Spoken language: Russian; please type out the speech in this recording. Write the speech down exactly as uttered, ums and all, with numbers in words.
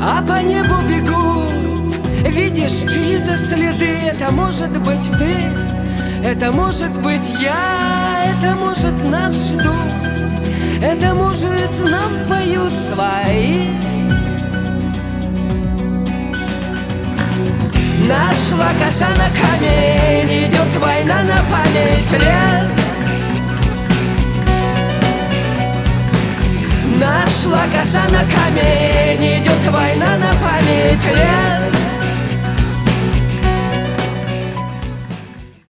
а по небу бегут. Видишь чьи-то следы, это может быть ты, это может быть я, это может нас ждут, это может нам поют свои. Нашла коса на камень, идет война на память лет. Нашла коса на камень, идет война на память лет.